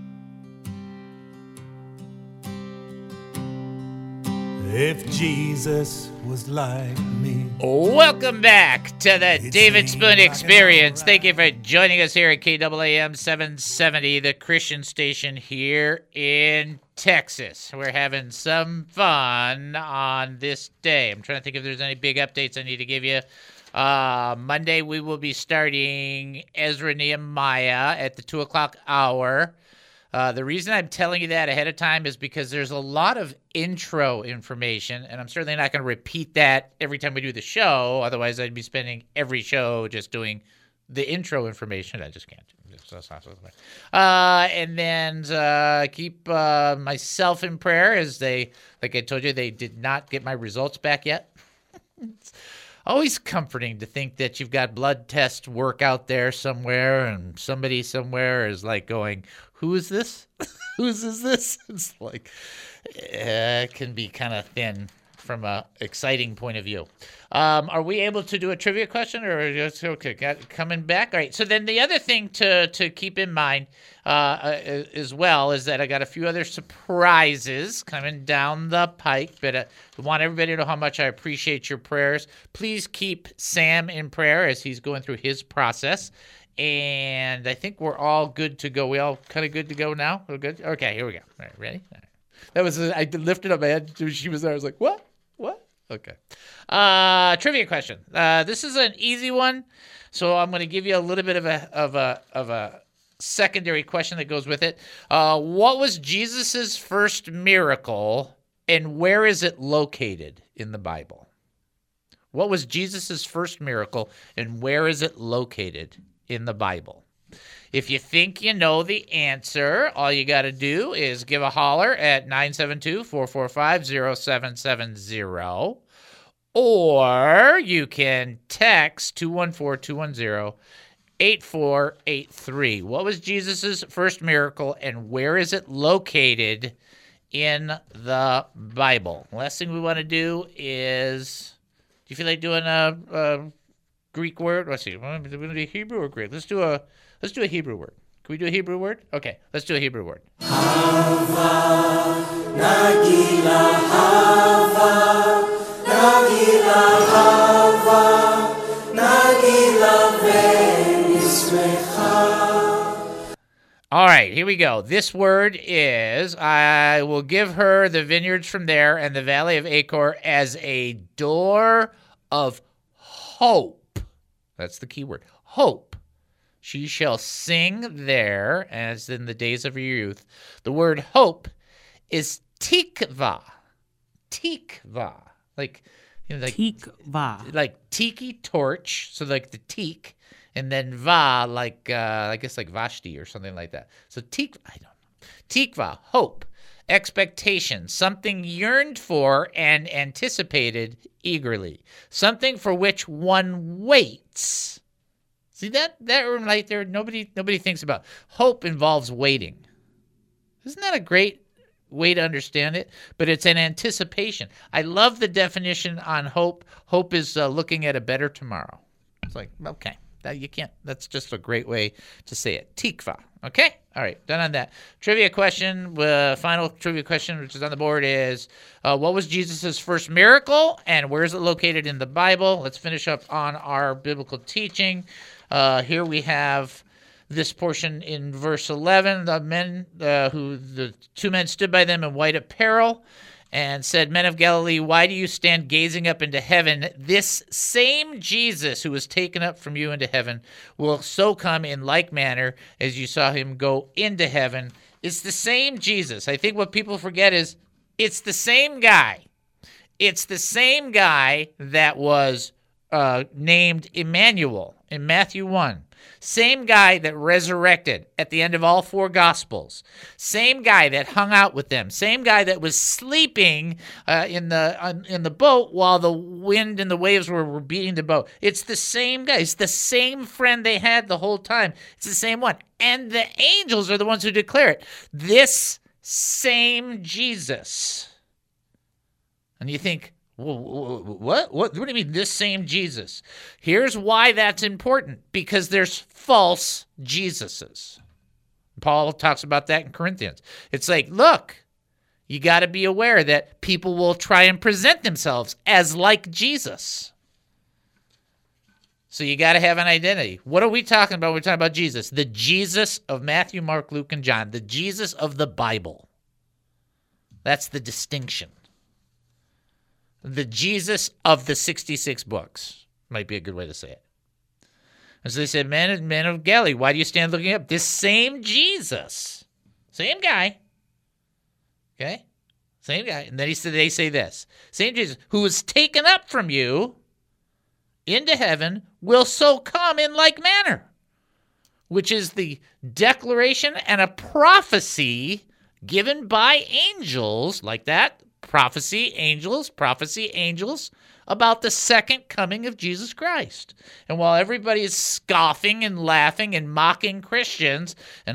If Jesus was like me.
Welcome back to the David Spoon Experience. Thank you for joining us here at KAAM 770, the Christian station here in Texas. We're having some fun on this day. I'm trying to think if there's any big updates I need to give you. Monday, we will be starting Ezra Nehemiah at the 2 o'clock hour. The reason I'm telling you that ahead of time is because there's a lot of intro information, and I'm certainly not going to repeat that every time we do the show. Otherwise, I'd be spending every show just doing the intro information. I just can't. And then keep myself in prayer as they, like I told you, they did not get my results back yet. It's always comforting to think that you've got blood test work out there somewhere, and somebody somewhere is like going, who is this? Whose is this? It's like, it can be kind of thin from a exciting point of view. Are we able to do a trivia question, or just okay? Coming back. All right. So then the other thing to keep in mind as well is that I got a few other surprises coming down the pike. But I want everybody to know how much I appreciate your prayers. Please keep Sam in prayer as he's going through his process. And I think we're all good to go. We all kind of good to go now? We're good? Okay, here we go. All right, ready? All right. That was, I lifted up my head. She was there. I was like, what? What? Okay. Trivia question. This is an easy one. So I'm going to give you a little bit of a secondary question that goes with it. What was Jesus's first miracle, and where is it located in the Bible? What was Jesus's first miracle, and where is it located in the Bible? If you think you know the answer, all you got to do is give a holler at 972-445-0770, or you can text 214-210-8483. What was Jesus's first miracle, and where is it located in the Bible? Last thing we want to do is, do you feel like doing a Greek word? Let's see. We're going to do Hebrew or Greek? Let's do a Hebrew word. Can we do a Hebrew word? Okay, let's do a Hebrew word.
Hava, Nagila, Hava, Nagila, Hava, Nagila, Venismecha.
All right, here we go. This word is, I will give her the vineyards from there and the valley of Achor as a door of hope. That's the key word. Hope. She shall sing there as in the days of your youth. The word hope is tikva. Tikva. Like, you know, like
tikva.
Like tiki torch. So like the teak. And then va, like, I guess like Vashti or something like that. So tikva, I don't know. Tikva, hope, expectation, something yearned for and anticipated eagerly. Something for which one waits. See that room right there? Nobody thinks about. Hope involves waiting. Isn't that a great way to understand it? But it's an anticipation. I love the definition on hope. Hope is looking at a better tomorrow. It's like, okay, you can't. That's just a great way to say it. Tikva. Okay? All right, done on that. Trivia question, final trivia question, which is on the board, is what was Jesus' first miracle, and where is it located in the Bible? Let's finish up on our biblical teaching. Here we have this portion in verse 11. The two men stood by them in white apparel and said, Men of Galilee, why do you stand gazing up into heaven? This same Jesus who was taken up from you into heaven will so come in like manner as you saw him go into heaven. It's the same Jesus. I think what people forget is it's the same guy. It's the same guy that was named Emmanuel in Matthew 1. Same guy that resurrected at the end of all 4 Gospels. Same guy that hung out with them. Same guy that was sleeping in the boat while the wind and the waves were beating the boat. It's the same guy. It's the same friend they had the whole time. It's the same one. And the angels are the ones who declare it. This same Jesus. And you think, what do you mean, this same Jesus? Here's why that's important. Because there's false Jesuses. Paul talks about that in Corinthians. It's like, look, you got to be aware that people will try and present themselves as like Jesus. So you got to have an identity. What are we talking about? We're talking about Jesus. The Jesus of Matthew, Mark, Luke, and John. The Jesus of the Bible. That's the distinction. The Jesus of the 66 books might be a good way to say it. And so they said, man of Galilee, why do you stand looking up? This same Jesus, same guy, okay, same guy. And then they say this, same Jesus, who was taken up from you into heaven, will so come in like manner, which is the declaration and a prophecy given by angels like that. Prophecy, angels, about the second coming of Jesus Christ. And while everybody is scoffing and laughing and mocking Christians, and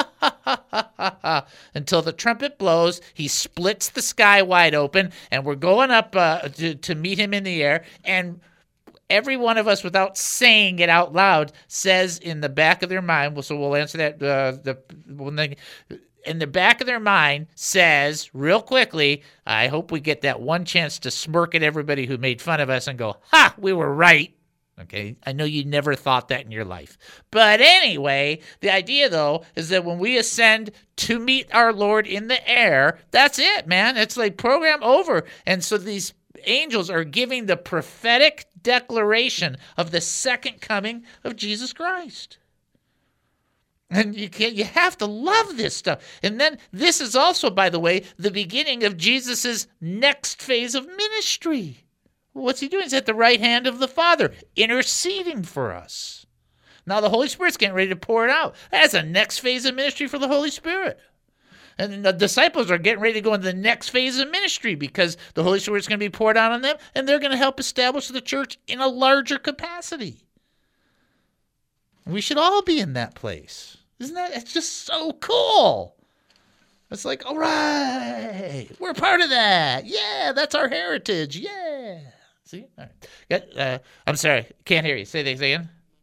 until the trumpet blows, he splits the sky wide open, and we're going up to meet him in the air, and every one of us, without saying it out loud, says in the back of their mind, so we'll answer that, in the back of their mind says, real quickly, I hope we get that one chance to smirk at everybody who made fun of us and go, ha, we were right. Okay, I know you never thought that in your life. But anyway, the idea, though, is that when we ascend to meet our Lord in the air, that's it, man. It's like program over. And so these angels are giving the prophetic declaration of the second coming of Jesus Christ. And you have to love this stuff. And then this is also, by the way, the beginning of Jesus' next phase of ministry. What's he doing? He's at the right hand of the Father, interceding for us. Now the Holy Spirit's getting ready to pour it out. That's the next phase of ministry for the Holy Spirit. And the disciples are getting ready to go into the next phase of ministry because the Holy Spirit's going to be poured out on them, and they're going to help establish the church in a larger capacity. We should all be in that place. Isn't that? It's just so cool. It's like, all right, we're part of that. Yeah, that's our heritage. Yeah. See? All right. I'm sorry. Can't hear you. Say that again.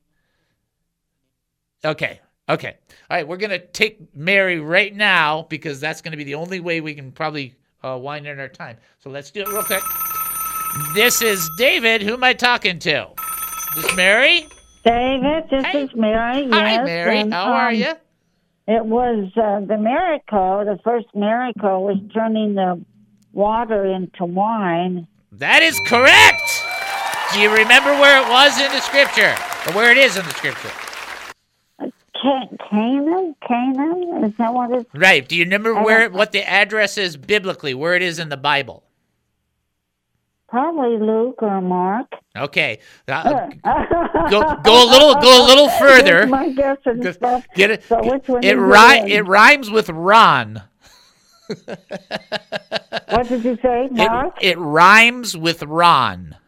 Okay. All right, we're going to take Mary right now because that's going to be the only way we can probably wind in our time. So let's do it real quick. This is David. Who am I talking to? This is Mary?
David, this is Mary. Yes.
Hi, Mary. And, how are you?
It was the miracle. The first miracle was turning the water into wine.
That is correct. Do you remember where it was in the Scripture, or where it is in the Scripture?
Canaan? Is that what it's?
Right. Do you remember what the address is biblically? Where it is in the Bible?
Probably Luke or Mark.
Okay, go a little further.
My guess and stuff.
Get it?
So which one
it rhymes with Ron.
What did you say, Mark?
It rhymes with Ron.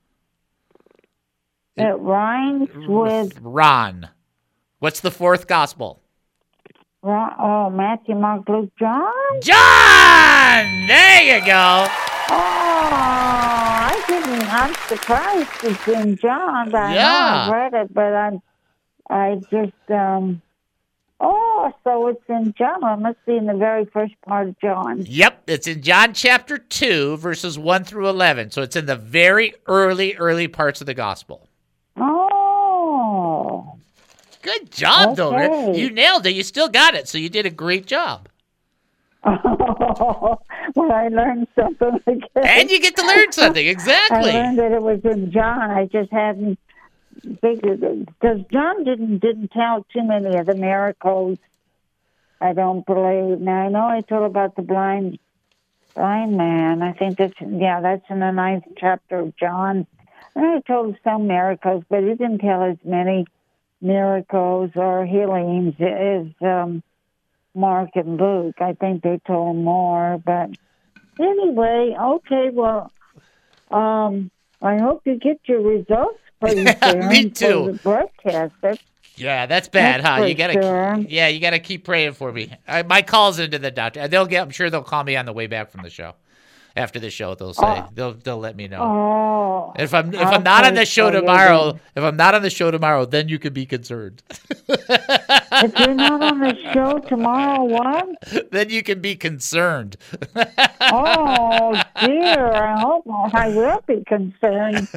It rhymes with
Ron. What's the fourth gospel?
Matthew, Mark, Luke, John.
John. There you go.
I'm surprised it's in John. I know I've read it, but I just, so it's in John. It must be in the very first part of John.
Yep, it's in John chapter 2, verses 1 through 11. So it's in the very early parts of the gospel.
Oh.
Good job, though. Rick. You nailed it. You still got it, so you did a great job.
Well, I learned something again.
And you get to learn something, exactly.
I learned that it was in John. I just hadn't figured it. Because John didn't tell too many of the miracles, I don't believe. Now, I know I told about the blind man. I think that's in the 9th chapter of John. And he told some miracles, but he didn't tell as many miracles or healings as Mark and Luke. I think they told more. But anyway, okay, well, I hope you get your results pretty soon.
Me too.
For the blood test.
Yeah, that's bad,
That's
huh? You
for
gotta,
sure.
yeah, you gotta keep praying for me. My call's into the doctor. I'm sure they'll call me on the way back from the show. After the show, they'll say they'll let me know.
Oh,
If I'm not on the show tomorrow, then you can be concerned.
If you're not on the show tomorrow, what?
Then you can be concerned.
Oh dear! I hope I will be concerned.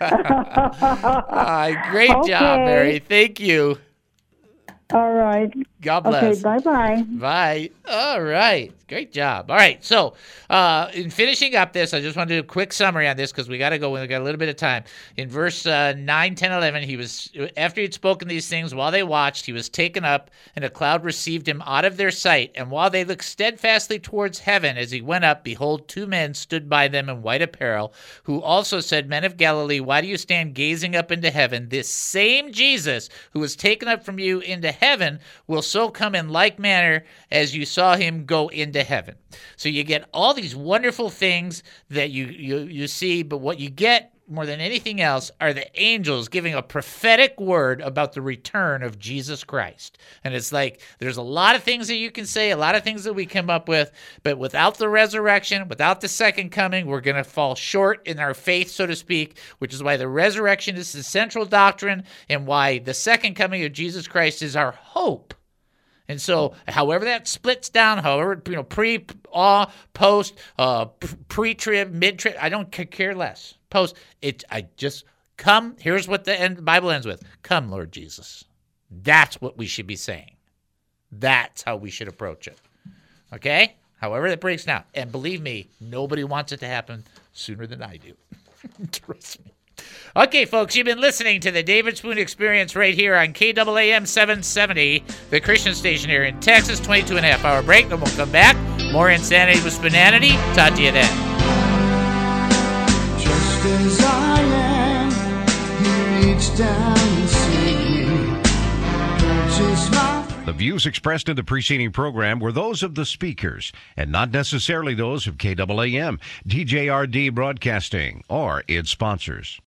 Great job,
Okay.
Mary. Thank you.
All right.
God bless.
Okay. Bye-bye.
Bye. All right. Great job. All right. So, in finishing up this, I just want to do a quick summary on this because we got to go. We got a little bit of time. In verse 9, 10, 11, after he'd spoken these things, while they watched, he was taken up, and a cloud received him out of their sight. And while they looked steadfastly towards heaven as he went up, behold, 2 men stood by them in white apparel, who also said, Men of Galilee, why do you stand gazing up into heaven? This same Jesus who was taken up from you into heaven will so come in like manner as you saw him go into heaven. So you get all these wonderful things that you see, but what you get more than anything else are the angels giving a prophetic word about the return of Jesus Christ. And it's like there's a lot of things that you can say, a lot of things that we come up with, but without the resurrection, without the second coming, we're going to fall short in our faith, so to speak, which is why the resurrection is the central doctrine and why the second coming of Jesus Christ is our hope. And so, however that splits down, however, pre, post, pre-trib, mid-trib, I don't care less. Post, come, here's what the Bible ends with. Come, Lord Jesus. That's what we should be saying. That's how we should approach it. Okay? However that breaks down. And believe me, nobody wants it to happen sooner than I do. Trust me. Okay, folks, you've been listening to the David Spoon Experience right here on KAAM 770, the Christian station here in Texas. 22.5 hour break, then we'll come back. More Insanity with Spoonanity. Talk to you then.
Just as I am, you reach down and save me. Purchase my...
The views expressed in the preceding program were those of the speakers and not necessarily those of KAAM, DJRD Broadcasting, or its sponsors.